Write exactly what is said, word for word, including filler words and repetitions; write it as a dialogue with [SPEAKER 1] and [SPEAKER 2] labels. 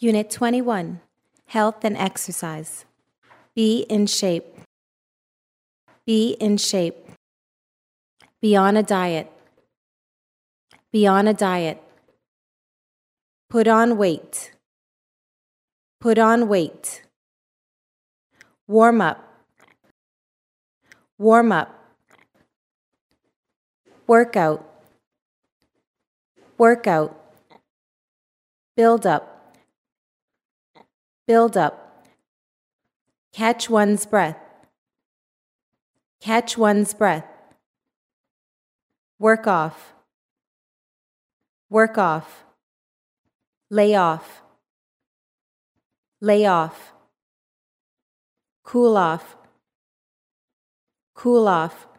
[SPEAKER 1] Unit twenty-one, Health and Exercise. Be in shape. Be in shape. Be on a diet. Be on a diet. Put on weight. Put on weight. Warm up. Warm up. Workout. Workout. Build up. Build up. Catch one's breath. Catch one's breath. Work off. Work off. Lay off. Lay off. Cool off. Cool off.